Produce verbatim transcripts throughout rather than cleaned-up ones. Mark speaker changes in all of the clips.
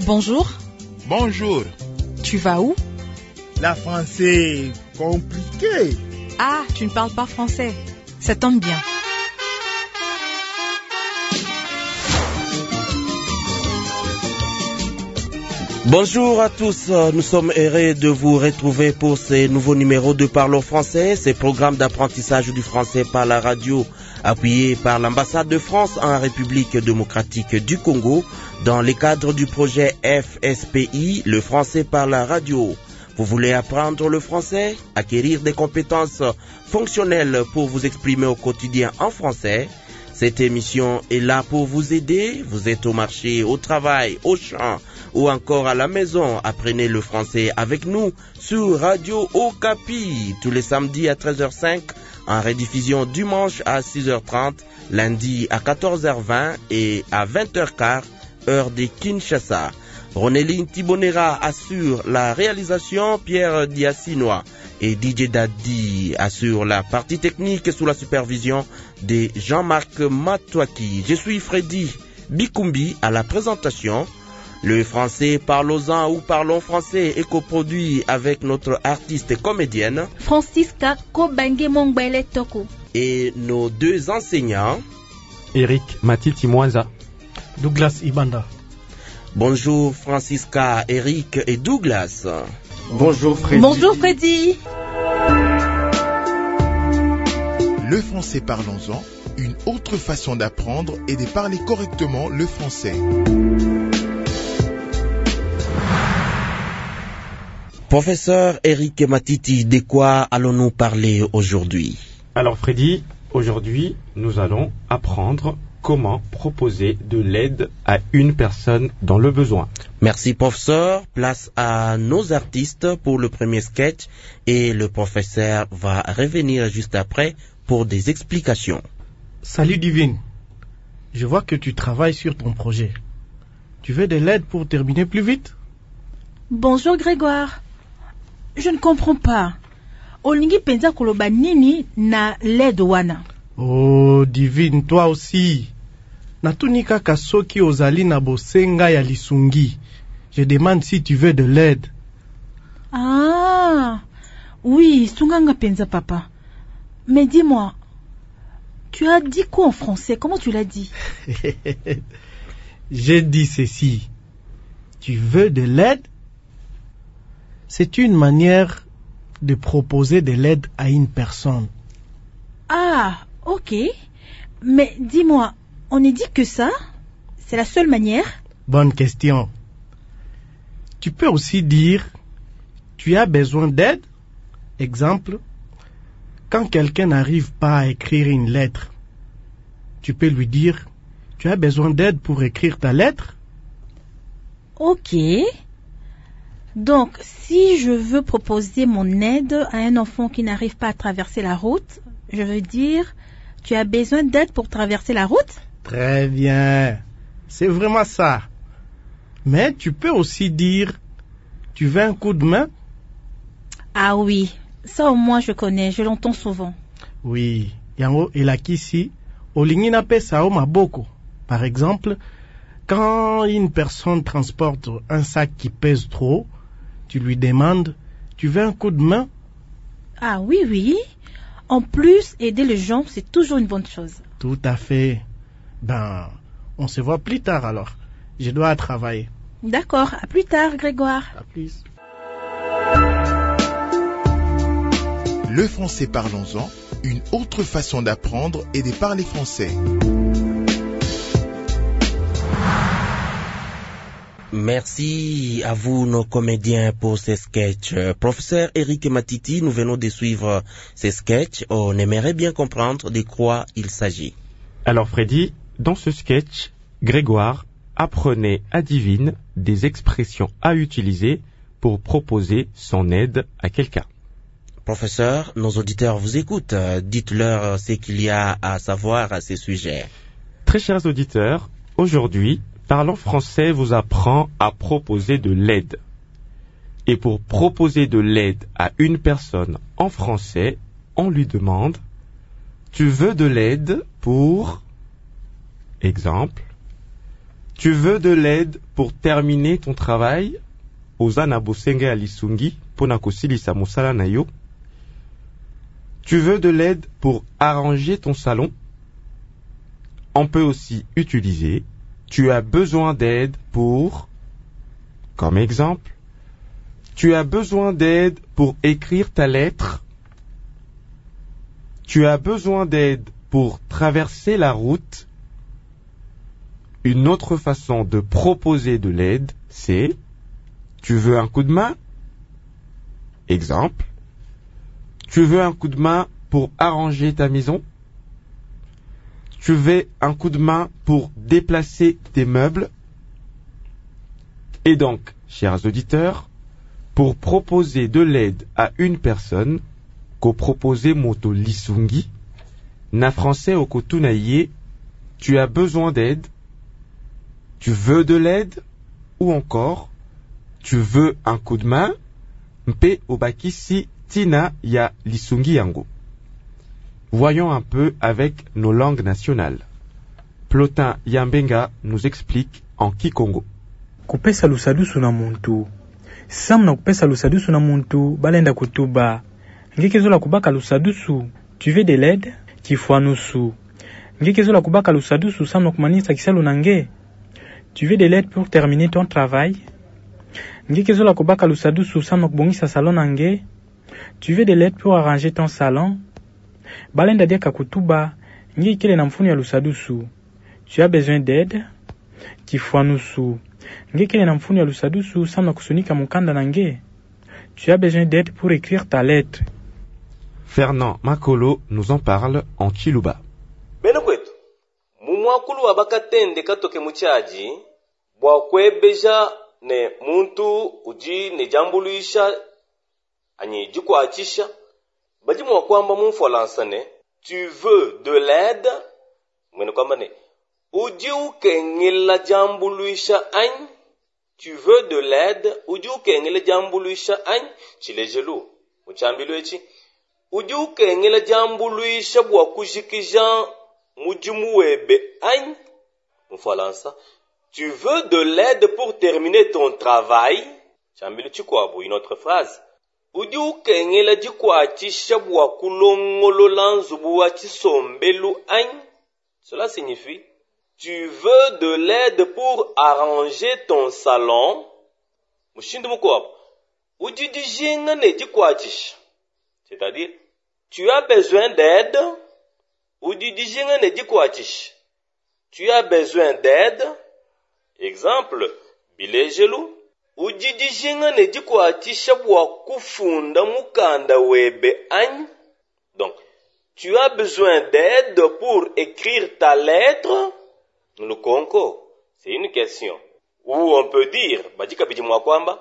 Speaker 1: Bonjour.
Speaker 2: Bonjour.
Speaker 1: Tu vas où?
Speaker 2: La français compliqué.
Speaker 1: Ah, tu ne parles pas français. Ça tombe bien.
Speaker 3: Bonjour à tous, nous sommes heureux de vous retrouver pour ces nouveaux numéros de Parlons Français, ces programmes d'apprentissage du français par la radio, appuyés par l'ambassade de France en République démocratique du Congo, dans le cadre du projet F S P I, le français par la radio. Vous voulez apprendre le français, acquérir des compétences fonctionnelles pour vous exprimer au quotidien en français? Cette émission est là pour vous aider. Vous êtes au marché, au travail, au champ ou encore à la maison. Apprenez le français avec nous sur Radio Okapi tous les samedis à treize heures cinq, en rediffusion dimanche à six heures trente, lundi à quatorze heures vingt et à vingt heures quinze, heure de Kinshasa. Ronéline Thibonera assure la réalisation, Pierre Diassinois et D J Daddy assure la partie technique sous la supervision de Jean-Marc Matouaki. Je suis Freddy Bikumbi à la présentation. Le français Parlons-en ou Parlons français est coproduit avec notre artiste et comédienne
Speaker 4: Francisca Kobange Mongbele Toko
Speaker 3: et nos deux enseignants
Speaker 5: Eric Matiti Mwanza,
Speaker 6: Douglas Ibanda.
Speaker 3: Bonjour Francisca, Eric et Douglas.
Speaker 5: Bonjour Freddy.
Speaker 4: Bonjour Freddy.
Speaker 2: Le français Parlons-en, une autre façon d'apprendre et de parler correctement le français.
Speaker 3: Professeur Eric Matiti, de quoi allons-nous parler aujourd'hui?
Speaker 5: Alors Freddy, aujourd'hui nous allons apprendre comment proposer de l'aide à une personne dans le besoin.
Speaker 3: Merci professeur, place à nos artistes pour le premier sketch et le professeur va revenir juste après pour des explications.
Speaker 6: Salut Divine, je vois que tu travailles sur ton projet. Tu veux de l'aide pour terminer plus vite?
Speaker 4: Bonjour Grégoire. Je ne comprends pas. Olingi penza koloba nini na l'aide wana.
Speaker 6: Oh Divine, toi aussi. Natuni kaka soki ozali na bosenga ya lisungi. Je demande si tu veux de l'aide.
Speaker 4: Ah, oui, sunganga penza papa. Mais dis-moi, tu as dit quoi en français? Comment tu l'as dit?
Speaker 6: J'ai dit ceci. Tu veux de l'aide? C'est une manière de proposer de l'aide à une personne.
Speaker 4: Ah, ok. Mais dis-moi, on ne dit que ça? C'est la seule manière?
Speaker 6: Bonne question. Tu peux aussi dire, tu as besoin d'aide? Exemple, quand quelqu'un n'arrive pas à écrire une lettre, tu peux lui dire, tu as besoin d'aide pour écrire ta lettre?
Speaker 4: Ok. Donc, si je veux proposer mon aide à un enfant qui n'arrive pas à traverser la route, je veux dire, tu as besoin d'aide pour traverser la route?
Speaker 6: Très bien. C'est vraiment ça. Mais tu peux aussi dire, tu veux un coup de main?
Speaker 4: Ah oui, ça au moins je connais, je l'entends souvent.
Speaker 6: Oui, yango elakisi, olingi na pesa o maboko. Par exemple, quand une personne transporte un sac qui pèse trop, tu lui demandes, tu veux un coup de main?
Speaker 4: Ah oui, oui. En plus, aider les gens, c'est toujours une bonne chose.
Speaker 6: Tout à fait. Ben, on se voit plus tard alors. Je dois travailler.
Speaker 4: D'accord, à plus tard, Grégoire.
Speaker 6: À plus.
Speaker 2: Le français Parlons-en, une autre façon d'apprendre et de parler français.
Speaker 3: Merci à vous, nos comédiens, pour ces sketchs. Professeur Eric Matiti, nous venons de suivre ces sketchs. On aimerait bien comprendre de quoi il s'agit.
Speaker 5: Alors Freddy, dans ce sketch, Grégoire apprenait à Divine des expressions à utiliser pour proposer son aide à quelqu'un.
Speaker 3: Professeur, nos auditeurs vous écoutent. Dites-leur ce qu'il y a à savoir à ces sujets.
Speaker 5: Très chers auditeurs, aujourd'hui, Parlons français vous apprend à proposer de l'aide. Et pour proposer de l'aide à une personne en français, on lui demande « Tu veux de l'aide pour... » Exemple, Tu veux de l'aide pour terminer ton travail? Ozana bosenge alisungi pona kosilisa mosala na yo. Tu veux de l'aide pour arranger ton salon? On peut aussi utiliser tu as besoin d'aide pour, comme exemple, tu as besoin d'aide pour écrire ta lettre. Tu as besoin d'aide pour traverser la route. Une autre façon de proposer de l'aide, c'est tu veux un coup de main? Exemple, tu veux un coup de main pour arranger ta maison? Tu veux un coup de main pour déplacer tes meubles? Et donc, chers auditeurs, pour proposer de l'aide à une personne, ko proposer moto lisungi, na français au kotunaye, tu as besoin d'aide, tu veux de l'aide, ou encore, tu veux un coup de main, mpe obakisi tina ya lisungi yango. Voyons un peu avec nos langues nationales. Plotin Yambenga nous explique en Kikongo.
Speaker 7: Kupesa lusadusu na muntu. Samna kupesa lusadusu na muntu, balenda kutuba. Ngikezo la kubaka lusadusu, tu veux de l'aide? Kifuanusu. Ngikezo la kubaka lusadusu, samna kumanisa kisalu nange. Tu veux de l'aide pour terminer ton travail? Ngikezo la kubaka lusadusu, samna kubongisa salon nange. Tu veux de l'aide pour arranger ton salon? Balenda dia kakutuba, ngikele na mfunu ya lusadusu. Tu as besoin d'aide? Kifuanusu. Ngikele na mfunu ya lusadusu, samna kusunika mukanda nange. Tu as besoin d'aide pour écrire ta lettre.
Speaker 5: Fernand Makolo nous en parle en Chiluba.
Speaker 8: Beno kwetu, mumwakulu wabakatende katoke muchaji, bwa kwebeja ne muntu uji ne jambuluisha, anyi jikwa achisha, baji mwakwamba mumfolansane, tu veux de l'aide, mwene kwamba ne, uji ukengila jambuluisha any, tu veux de l'aide, uji ukengila jambuluisha any, chilejelu, uchambilu echi, uji ukengila jambuluisha bwa kujikija mujimuwebe any, mfolansa, tu veux de l'aide pour terminer ton travail, chambilu chikwabu, une autre phrase, uji ukengila jikwaachisha bwa kulongolola nzubu wa chisombelu any, cela signifie, tu veux de l'aide pour arranger ton salon, mushindu mukwabu, uji dijinga ne jikwaachisha, c'est-à-dire, tu as besoin d'aide, uji dijinga ne jikwaachisha, tu as besoin d'aide, exemple, bilejelu, uji dijinga ne jikwaachisha bwa kufunda mukanda webe any, donc, tu as besoin d'aide pour écrire ta lettre, le conco, c'est une question. Ou on peut dire, bajika biji mwakwamba,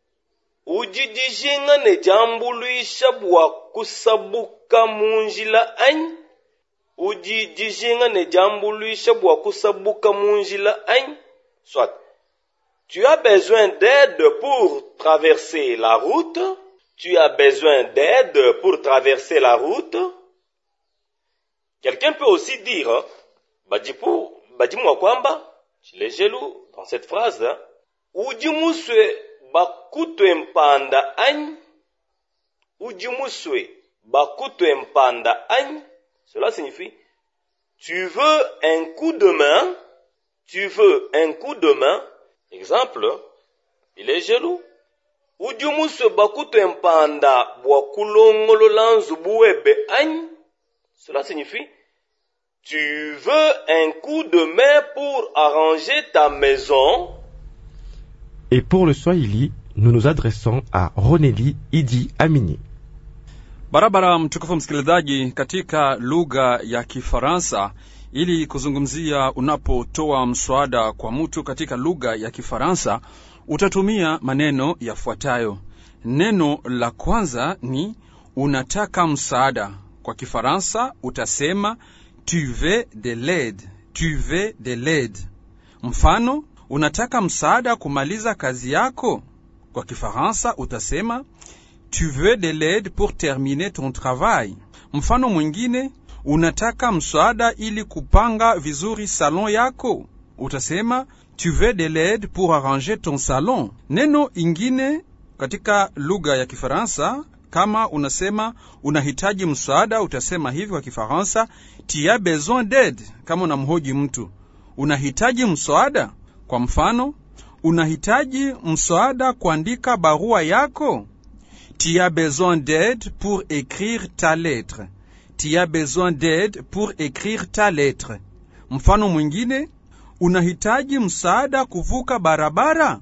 Speaker 8: uji dijinga ne jambuluisha bwa kusabuka munjila any, uji dijinga ne jambuluisha bwa kusabuka munjila any, soit, tu as besoin d'aide pour traverser la route, tu as besoin d'aide pour traverser la route. Quelqu'un peut aussi dire, bajipu, bajimu kwamba, chilejelu, dans cette phrase, ujimuswe bakutwe mpanda any, ujimuswe bakutwe mpanda any, cela signifie, tu veux un coup de main, tu veux un coup de main, exemple, il est jaloux. Ujimuswe bakutwe mpanda bwa kulongolola nzubuwebe any, cela signifie, tu veux un coup de main pour arranger ta maison.
Speaker 5: Et pour le Swahili, nous nous adressons à Roneli Idi Amini.
Speaker 9: Barabara mtukufu msikilizaji, katika lugha ya Kifaransa, ili kuzungumzia unapotoa mswada kwa mtu katika lugha ya Kifaransa, utatumia maneno yafuatayo. Neno la kwanza ni unataka msaada. Kwa Kifaransa utasema tu veux de l'aide, tu veux de l'aide. Mfano, unataka msaada kumaliza kazi yako. Kwa Kifaransa utasema tu veux de l'aide pour terminer ton travail. Mfano mwingine, unataka msaada ili kupanga vizuri salon yako. Utasema tu veux de l'aide pour arranger ton salon. Neno ingine katika lugha ya Kifaransa, kama unasema unahitaji msaada, utasema hivi kwa Kifaransa, tu as besoin d'aide. Kama unamhoji mtu, unahitaji msaada? Kwa mfano, unahitaji msaada kuandika barua yako? Tu as besoin d'aide pour écrire ta lettre. Tu as besoin d'aide pour écrire ta lettre. Mfano mwingine, unahitaji msaada kuvuka barabara?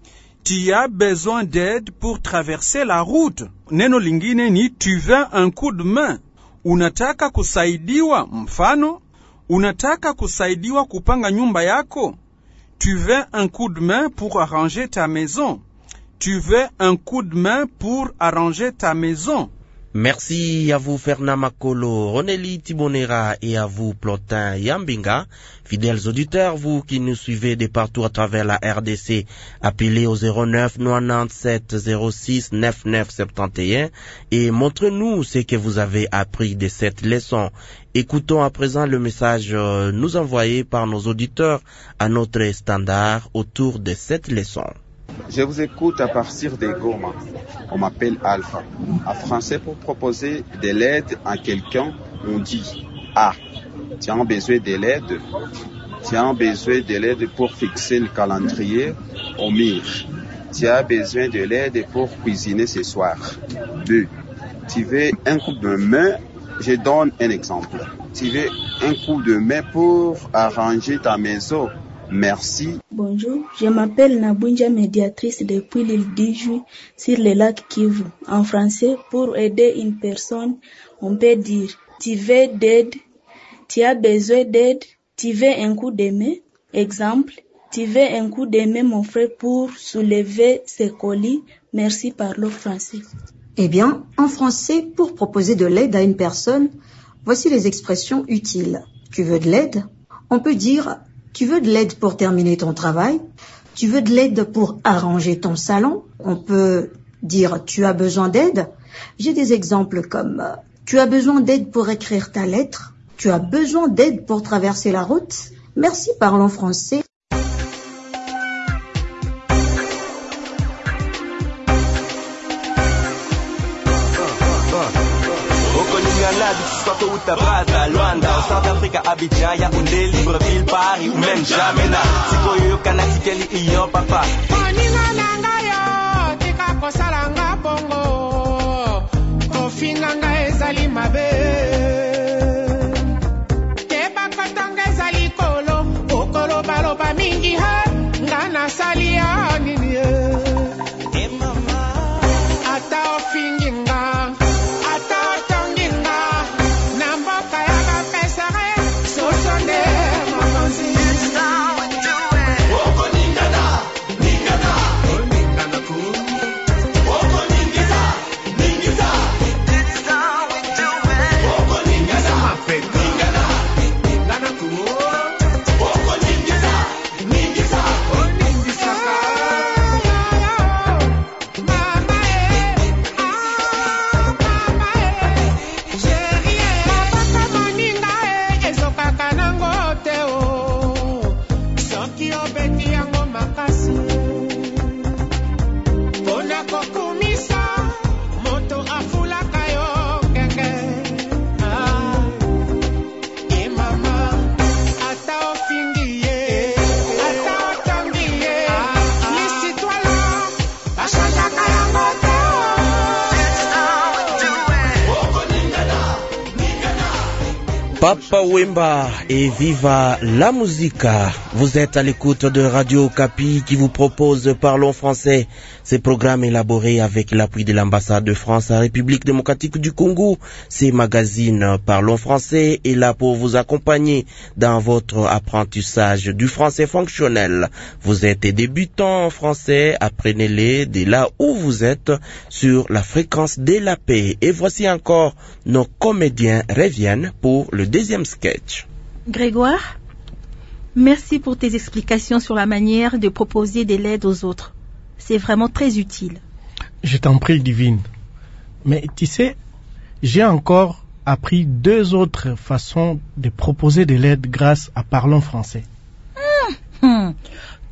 Speaker 9: Tu as besoin d'aide pour traverser la route. Neno lingine ni tu veux un coup de main. Unataka kusaidiwa? Mfano, unataka kusaidiwa kupanga nyumba yako? Tu veux un coup de main pour arranger ta maison. Tu veux un coup de main pour arranger ta maison.
Speaker 3: Merci à vous Fernand Makolo, Roneli Tibonera et à vous Plotin Yambinga. Fidèles auditeurs, vous qui nous suivez de partout à travers la R D C, appelez au zéro neuf quatre-vingt-dix-sept zéro six quatre-vingt-neuf soixante et un et montrez-nous ce que vous avez appris de cette leçon. Écoutons à présent le message nous envoyé par nos auditeurs à notre standard autour de cette leçon.
Speaker 10: Je vous écoute à partir de Goma. On m'appelle Alpha. En français, pour proposer de l'aide à quelqu'un, on dit Ah, tu as besoin de l'aide. Tu as besoin de l'aide pour fixer le calendrier au mur. Tu as besoin de l'aide pour cuisiner ce soir. Deux. Tu veux un coup de main? Je donne un exemple. Tu veux un coup de main pour arranger ta maison? Merci.
Speaker 11: Bonjour, je m'appelle Nabunja, médiatrice depuis l'île d'Ijui sur le lac Kivu. En français, pour aider une personne, on peut dire tu veux d'aide, tu as besoin d'aide, tu veux un coup de main. Exemple, tu veux un coup de main, mon frère, pour soulever ses colis. Merci, parlons français.
Speaker 12: Eh bien, en français, pour proposer de l'aide à une personne, voici les expressions utiles. Tu veux de l'aide? On peut dire tu veux de l'aide pour terminer ton travail? Tu veux de l'aide pour arranger ton salon? On peut dire tu as besoin d'aide. J'ai des exemples comme euh, tu as besoin d'aide pour écrire ta lettre. Tu as besoin d'aide pour traverser la route. Merci, parlons français.
Speaker 13: Utabrata, Luanda, South Africa, Abidjan, Yaoundé, Libreville, Paris ou même Jamena. Sikoyo kanatikeli iyo papa. Oninga nanga yo, tika kosalanga bongo. Ofinga nga ezali mabe. Keba kotanga ezali kolo, okolo baloba mingi ha, ngana salia nini ye. E mama, ata ofingi nga.
Speaker 3: Papa Wemba et viva la musica. Vous êtes à l'écoute de Radio Okapi qui vous propose Parlons français. Ces programmes élaborés avec l'appui de l'ambassade de France à la République démocratique du Congo. Ces magazines Parlons français est là pour vous accompagner dans votre apprentissage du français fonctionnel. Vous êtes débutant en français, apprenez-les de là où vous êtes sur la fréquence de la paix. Et voici encore nos comédiens reviennent pour le deuxième sketch.
Speaker 4: Grégoire, merci pour tes explications sur la manière de proposer de l'aide aux autres. C'est vraiment très utile.
Speaker 6: Je t'en prie, Divine. Mais tu sais, j'ai encore appris deux autres façons de proposer de l'aide grâce à Parlons français.
Speaker 4: Hum, hum.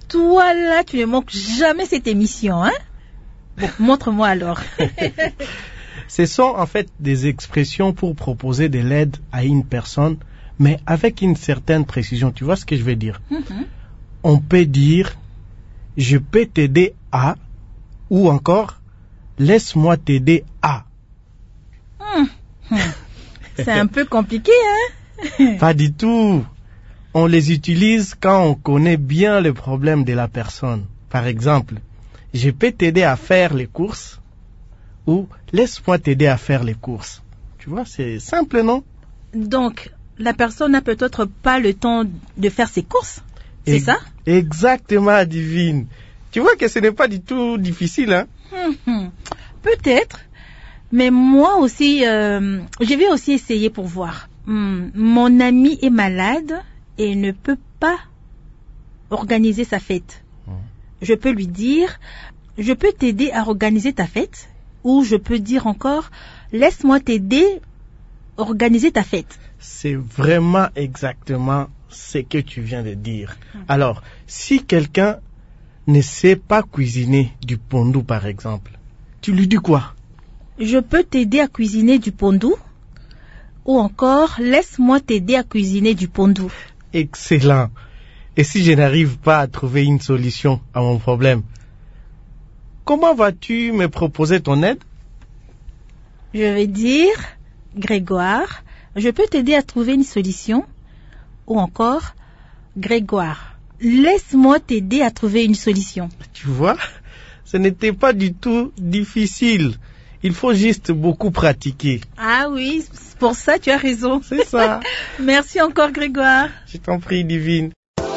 Speaker 4: toi là, tu ne manques jamais cette émission, hein? Bon, montre-moi alors.
Speaker 6: Ce sont en fait des expressions pour proposer de l'aide à une personne, mais avec une certaine précision. Tu vois ce que je veux dire? Mm-hmm. On peut dire « je peux t'aider à » ou encore « laisse-moi t'aider à ».
Speaker 4: Mm-hmm. C'est un peu compliqué, hein?
Speaker 6: Pas du tout. On les utilise quand on connaît bien le problème de la personne. Par exemple, « je peux t'aider à faire les courses » ou « laisse-moi t'aider à faire les courses ». Tu vois, c'est simple, non?
Speaker 4: Donc, la personne n'a peut-être pas le temps de faire ses courses, c'est e- ça?
Speaker 6: Exactement, Divine. Tu vois que ce n'est pas du tout difficile, hein?
Speaker 4: Hum, peut-être, mais moi aussi, euh, je vais aussi essayer pour voir. Hum, mon ami est malade et ne peut pas organiser sa fête. Hum. Je peux lui dire, je peux t'aider à organiser ta fête, ou je peux dire encore, laisse-moi t'aider à organiser ta fête.
Speaker 6: C'est vraiment exactement ce que tu viens de dire. Hum. Alors, si quelqu'un ne sait pas cuisiner du pondou, par exemple, tu lui dis quoi?
Speaker 4: Je peux t'aider à cuisiner du pondou, ou encore, laisse-moi t'aider à cuisiner du pondou.
Speaker 6: Excellent. Et si je n'arrive pas à trouver une solution à mon problème, comment vas-tu me proposer ton aide?
Speaker 4: Je vais dire, Grégoire, je peux t'aider à trouver une solution, ou encore, Grégoire, laisse-moi t'aider à trouver une solution.
Speaker 6: Tu vois, ce n'était pas du tout difficile. Il faut juste beaucoup pratiquer.
Speaker 4: Ah oui, pour ça tu as raison.
Speaker 6: C'est ça.
Speaker 4: Merci encore Grégoire.
Speaker 6: Je t'en prie, Divine.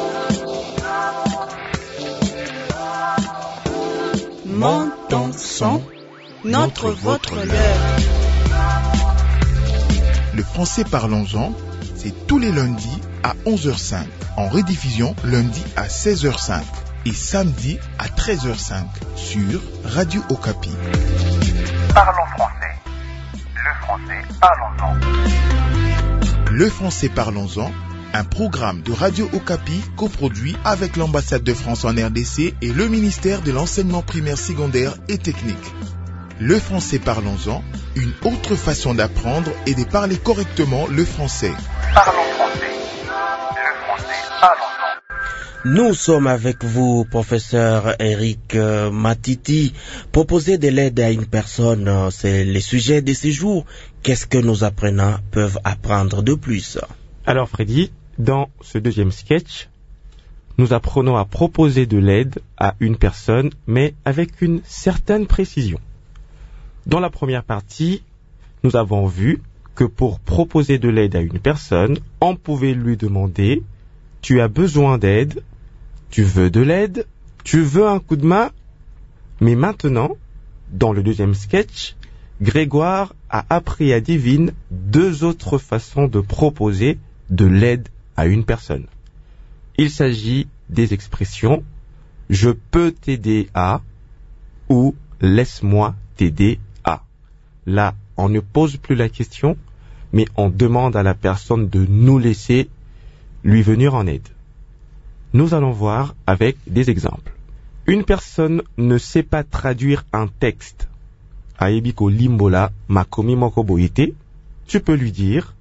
Speaker 14: Monton son, notre, votre, l'heure.
Speaker 2: Le français parlons-en, c'est tous les lundis à onze heures cinq, en rediffusion lundi à seize heures cinq et samedi à treize heures cinq sur Radio Okapi.
Speaker 15: Parlons français. Le français parlons-en.
Speaker 2: Le français parlons-en, un programme de Radio Okapi coproduit avec l'ambassade de France en R D C et le ministère de l'enseignement primaire, secondaire et technique. Le français parlons-en, une autre façon d'apprendre et de parler correctement le français.
Speaker 15: Parlons français. Le français parlons-en.
Speaker 3: Nous sommes avec vous, professeur Eric euh, Matiti. Proposer de l'aide à une personne, euh, c'est le sujet de ces jours. Qu'est-ce que nos apprenants peuvent apprendre de plus?
Speaker 5: Alors Freddy, dans ce deuxième sketch, nous apprenons à proposer de l'aide à une personne, mais avec une certaine précision. Dans la première partie, nous avons vu que pour proposer de l'aide à une personne, on pouvait lui demander « Tu as besoin d'aide ? Tu veux de l'aide ? Tu veux un coup de main ?» Mais maintenant, dans le deuxième sketch, Grégoire a appris à Divine deux autres façons de proposer de l'aide à une personne. Il s'agit des expressions « Je peux t'aider à » ou « Laisse-moi t'aider à ». Là, on ne pose plus la question, mais on demande à la personne de nous laisser lui venir en aide. Nous allons voir avec des exemples. Une personne ne sait pas traduire un texte. Aebiko limbola makomi moko boite. Tu peux lui dire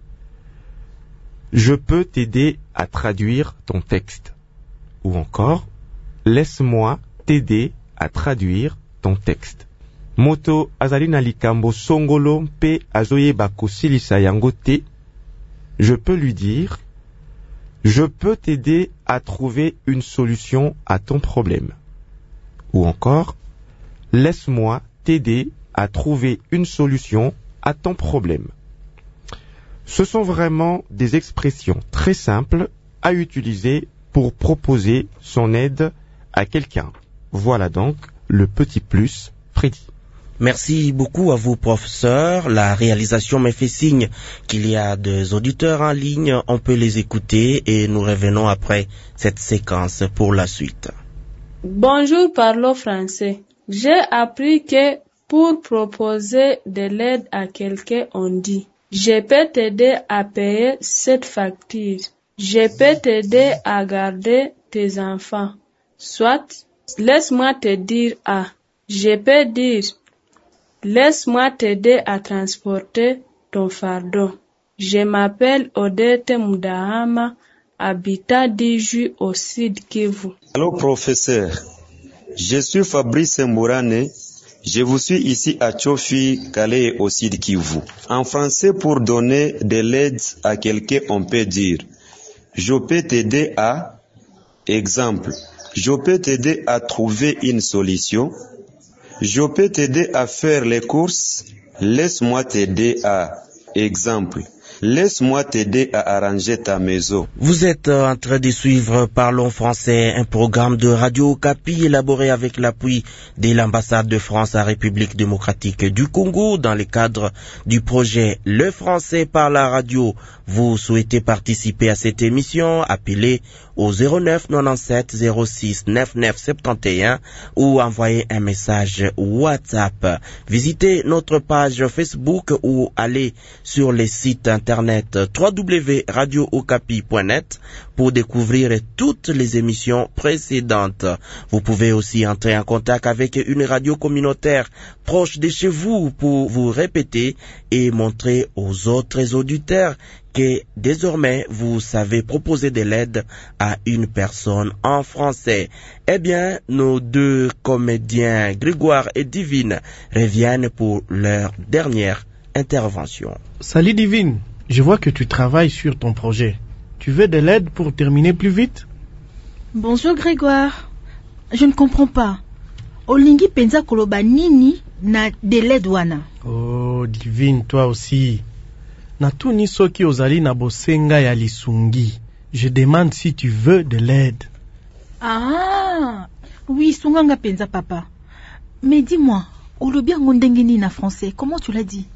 Speaker 5: « Je peux t'aider à traduire ton texte » ou encore « Laisse-moi t'aider à traduire ton texte ». Moto azali na likambo songolo mpe azoyeba kosilisa yango te. Je peux lui dire « Je peux t'aider à trouver une solution à ton problème » ou encore « Laisse-moi t'aider à trouver une solution à ton problème ». Ce sont vraiment des expressions très simples à utiliser pour proposer son aide à quelqu'un. Voilà donc le petit plus, Freddy.
Speaker 3: Merci beaucoup à vous, professeur. La réalisation me fait signe qu'il y a des auditeurs en ligne. On peut les écouter et nous revenons après cette séquence pour la suite.
Speaker 16: Bonjour, parlons français. J'ai appris que pour proposer de l'aide à quelqu'un, on dit « Je peux t'aider à payer cette facture. Je peux t'aider à garder tes enfants. Soit, laisse-moi te dire A. Je peux dire, laisse-moi t'aider à transporter ton fardeau. Je m'appelle Odette Mudahama, habitant d'Iju au Sud Kivu.
Speaker 17: Allô, professeur. Je suis Fabrice Mourane. Je vous suis ici à Tchofi, Calais au Sud Kivu. En français, pour donner de l'aide à quelqu'un, on peut dire je peux t'aider à, exemple, je peux t'aider à trouver une solution, je peux t'aider à faire les courses, laisse-moi t'aider à, exemple, laisse-moi t'aider à arranger ta maison.
Speaker 3: Vous êtes en train de suivre Parlons Français, un programme de Radio Okapi élaboré avec l'appui de l'ambassade de France à République démocratique du Congo dans le cadre du projet Le Français par la radio. Vous souhaitez participer à cette émission, appelez au zéro neuf quatre-vingt-dix-sept zéro six quatre-vingt-neuf soixante et un ou envoyez un message WhatsApp. Visitez notre page Facebook ou allez sur le site internet w w w point radio okapi point net pour découvrir toutes les émissions précédentes. Vous pouvez aussi entrer en contact avec une radio communautaire proche de chez vous pour vous répéter et montrer aux autres auditeurs que désormais vous savez proposer de l'aide à une personne en français. Eh bien, nos deux comédiens, Grégoire et Divine, reviennent pour leur dernière intervention.
Speaker 6: Salut Divine, je vois que tu travailles sur ton projet. Tu veux de l'aide pour terminer plus vite?
Speaker 4: Bonjour Grégoire. Je ne comprends pas. Olingi penza koloba nini na de l'aide wana?
Speaker 6: Oh Divine, toi aussi. Natuni soki ozali na bosenga ya lisungi. Je demande si tu veux de l'aide.
Speaker 4: Ah, oui, sunganga penza papa. Mais dis-moi, olobi yango ndenge nini na français? Comment tu l'as dit?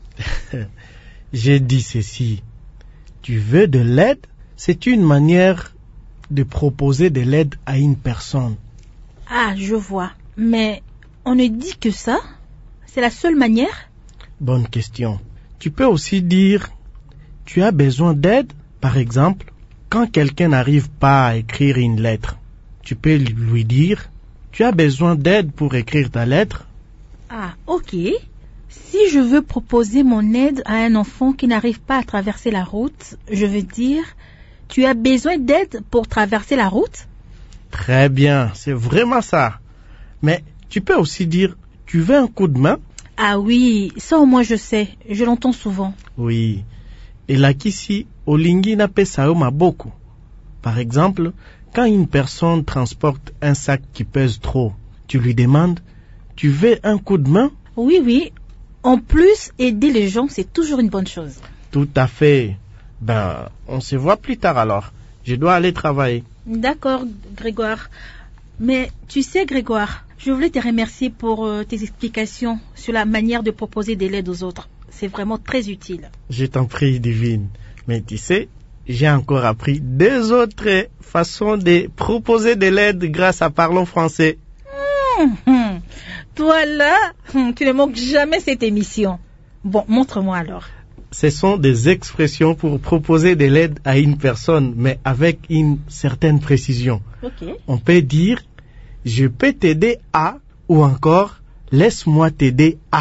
Speaker 6: J'ai dit ceci. Tu veux de l'aide? C'est une manière de proposer de l'aide à une personne.
Speaker 4: Ah, je vois. Mais on ne dit que ça? C'est la seule manière?
Speaker 6: Bonne question. Tu peux aussi dire tu as besoin d'aide, par exemple, quand quelqu'un n'arrive pas à écrire une lettre. Tu peux lui dire tu as besoin d'aide pour écrire ta lettre.
Speaker 4: Ah, ok. Si je veux proposer mon aide à un enfant qui n'arrive pas à traverser la route, je veux dire tu as besoin d'aide pour traverser la route?
Speaker 6: Très bien, c'est vraiment ça. Mais tu peux aussi dire tu veux un coup de main?
Speaker 4: Ah oui, ça au moins je sais, je l'entends souvent.
Speaker 6: Oui. Et là qu'ici, olingi na pesa yo maboko. Par exemple, quand une personne transporte un sac qui pèse trop, tu lui demandes tu veux un coup de main?
Speaker 4: Oui, oui. En plus, aider les gens, c'est toujours une bonne chose.
Speaker 6: Tout à fait. Ben, on se voit plus tard alors. Je dois aller travailler.
Speaker 4: D'accord, Grégoire. Mais tu sais, Grégoire, je voulais te remercier pour euh, tes explications sur la manière de proposer de l'aide aux autres. C'est vraiment très utile.
Speaker 6: Je t'en prie, Divine. Mais tu sais, j'ai encore appris deux autres façons de proposer de l'aide grâce à Parlons Français.
Speaker 4: Mmh, mmh. Toi là, tu ne manques jamais cette émission. Bon, montre-moi alors.
Speaker 6: Ce sont des expressions pour proposer de l'aide à une personne, mais avec une certaine précision.
Speaker 4: Okay.
Speaker 6: On peut dire « je peux t'aider à » ou encore « laisse-moi t'aider à ».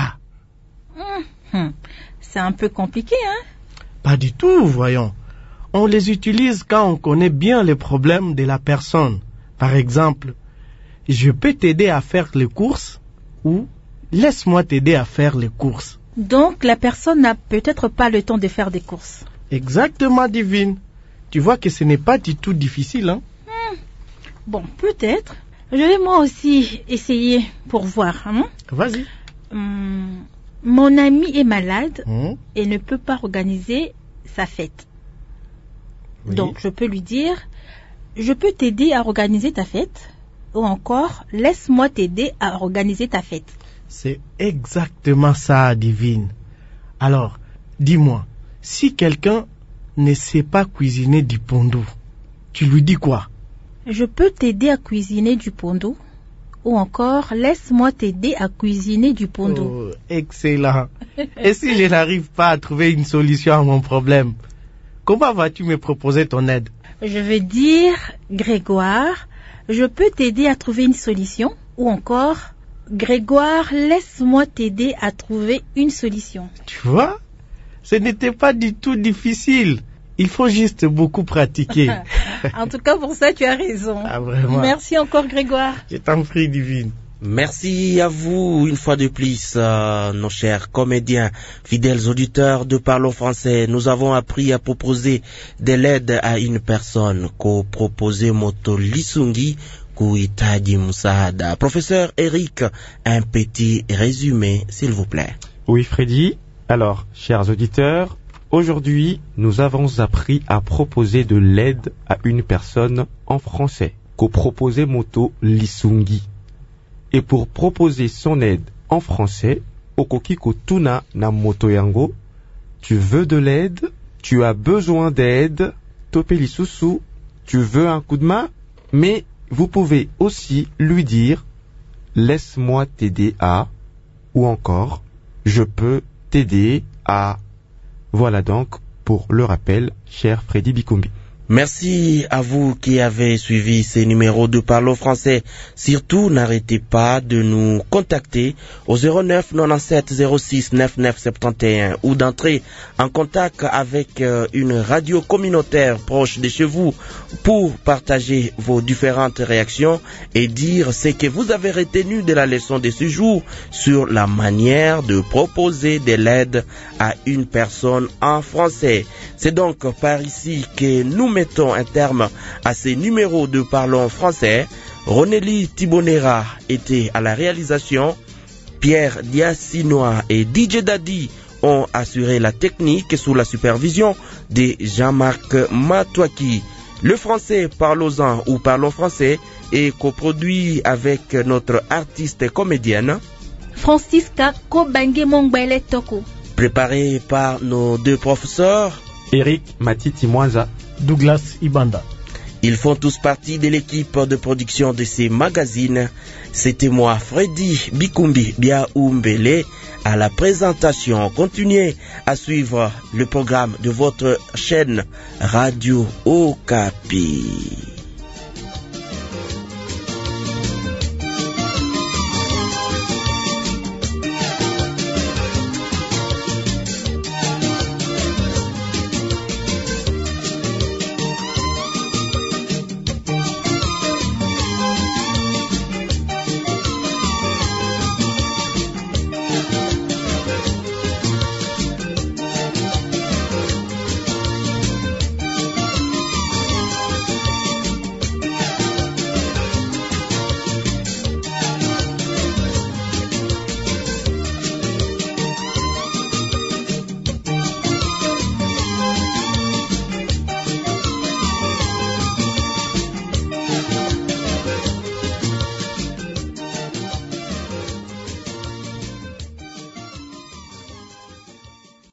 Speaker 4: Mmh. C'est un peu compliqué, hein?
Speaker 6: Pas du tout, voyons. On les utilise quand on connaît bien les problèmes de la personne. Par exemple, « je peux t'aider à faire les courses » ou « laisse-moi t'aider à faire les courses ».
Speaker 4: Donc, la personne n'a peut-être pas le temps de faire des courses.
Speaker 6: Exactement, Divine. Tu vois que ce n'est pas du tout difficile, hein?
Speaker 4: Hmm. Bon, peut-être. Je vais moi aussi essayer pour voir. Hein?
Speaker 6: Vas-y.
Speaker 4: Hum, mon ami est malade
Speaker 6: hmm.
Speaker 4: et ne peut pas organiser sa fête.
Speaker 6: Oui.
Speaker 4: Donc, je peux lui dire, je peux t'aider à organiser ta fête, ou encore, laisse-moi t'aider à organiser ta fête.
Speaker 6: C'est exactement ça, Divine. Alors, dis-moi, si quelqu'un ne sait pas cuisiner du pondou, tu lui dis quoi?
Speaker 4: Je peux t'aider à cuisiner du pondou, ou encore, laisse-moi t'aider à cuisiner du pondou.
Speaker 6: Oh, excellent. Et si je n'arrive pas à trouver une solution à mon problème, comment vas-tu me proposer ton aide?
Speaker 4: Je vais dire, Grégoire, je peux t'aider à trouver une solution. Ou encore, Grégoire, laisse-moi t'aider à trouver une solution.
Speaker 6: Tu vois, ce n'était pas du tout difficile. Il faut juste beaucoup pratiquer.
Speaker 4: En tout cas, pour ça, tu as raison.
Speaker 6: Ah, vraiment.
Speaker 4: Merci encore, Grégoire.
Speaker 6: Je t'en prie, Divine.
Speaker 3: Merci à vous une fois de plus, euh, nos chers comédiens, fidèles auditeurs de Parlons Français. Nous avons appris à proposer de l'aide à une personne qu'au proposer moto lisungi kuhitaji msaada. Professeur Eric, un petit résumé, s'il vous plaît.
Speaker 5: Oui, Freddy. Alors, chers auditeurs, aujourd'hui, nous avons appris à proposer de l'aide à une personne en français qu'au proposer moto lisungi. Et pour proposer son aide en français, okokiko tuna na moto yango, tu veux de l'aide, tu as besoin d'aide, topeli susu, tu veux un coup de main, mais vous pouvez aussi lui dire laisse-moi t'aider à, ou encore je peux t'aider à. Voilà donc pour le rappel, cher Freddy Bikumbi.
Speaker 3: Merci à vous qui avez suivi ces numéros de Parlons Français. Surtout, n'arrêtez pas de nous contacter au zéro neuf quatre-vingt-dix-sept zéro six quatre-vingt-neuf soixante et un ou d'entrer en contact avec une radio communautaire proche de chez vous pour partager vos différentes réactions et dire ce que vous avez retenu de la leçon de ce jour sur la manière de proposer de l'aide à une personne en français. C'est donc par ici que nous mettons un terme à ces numéros de Parlons Français. Ronélie Thibonera était à la réalisation. Pierre Diasinois et D J Daddy ont assuré la technique sous la supervision de Jean-Marc Matouaki. Le français Parlons-en ou Parlons Français est coproduit avec notre artiste comédienne
Speaker 4: Francisca Kobange Mongbele Toko.
Speaker 3: Préparé par nos deux professeurs
Speaker 5: Eric Matiti Mwanza,
Speaker 6: Douglas Ibanda.
Speaker 3: Ils font tous partie de l'équipe de production de ces magazines. C'était moi, Freddy Bikumbi Biaoumbele, à la présentation. Continuez à suivre le programme de votre chaîne Radio Okapi.